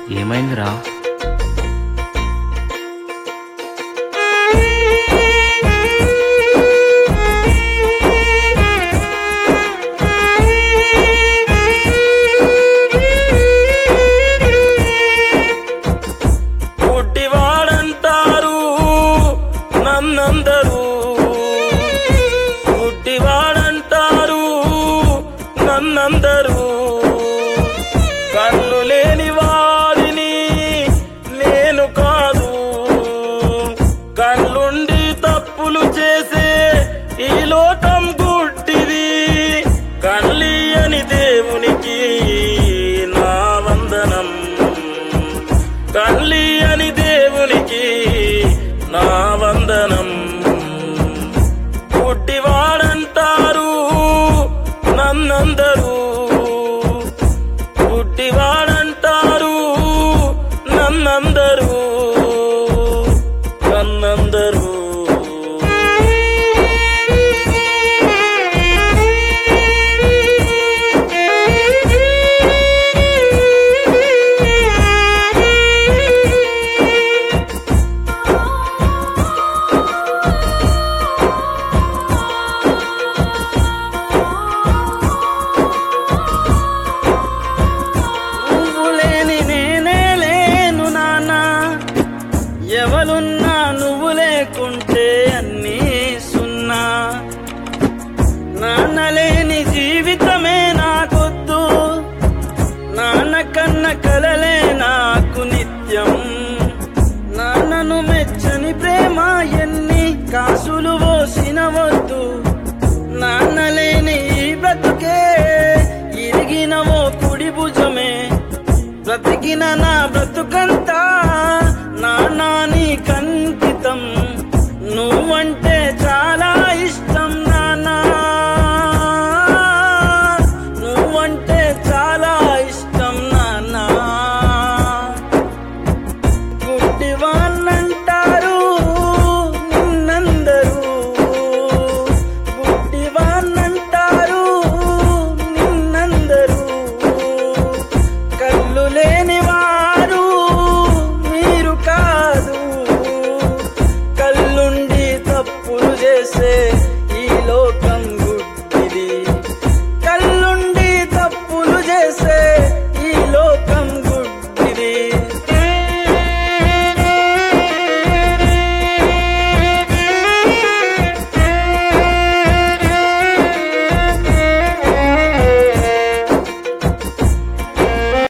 ఏమైందిరా? గుడ్డివాడంటారు నన్నందరూ, గుడ్డివాడంటారు నన్నందరూ, కన్ను లేని వారిని నేను కాదు, కళ్ళుండి తప్పులు చేసే ఈ లోకం గుడ్డిది, కళ్ళియని దేవునికి నా వందనం, కళ్ళియని దేవునికి నా వందనం. గుడ్డివాడంటారు నన్నందరూ, గుడ్డివాడంటారు నన్నందరూ, నన్నందరూ. ఎవలున్నా నువ్వు లేకుంటే అన్నీ సున్నా, నాన్న లేని జీవితమే నాకొద్దు, నాన్న కన్న కలలే నాకు నిత్యం, నాన్నను మెచ్చని ప్రేమ ఎన్ని కాసులు పోసిన వద్దు, నాన్న లేని ఈ బ్రతుకే ఇరిగినవో కుడి భుజమే, బ్రతికిన నా బ్రతుకంతా నాన్నా నీకంకితం, నువ్వంటే చాలా ఇష్టం నాన్నా, నువ్వంటే చాలా ఇష్టం నాన్నా. గుడ్డివాళ్ళంటారు నిన్నందరూ, గుడ్డివాళ్ళంటారు నిన్నందరూ, కళ్ళు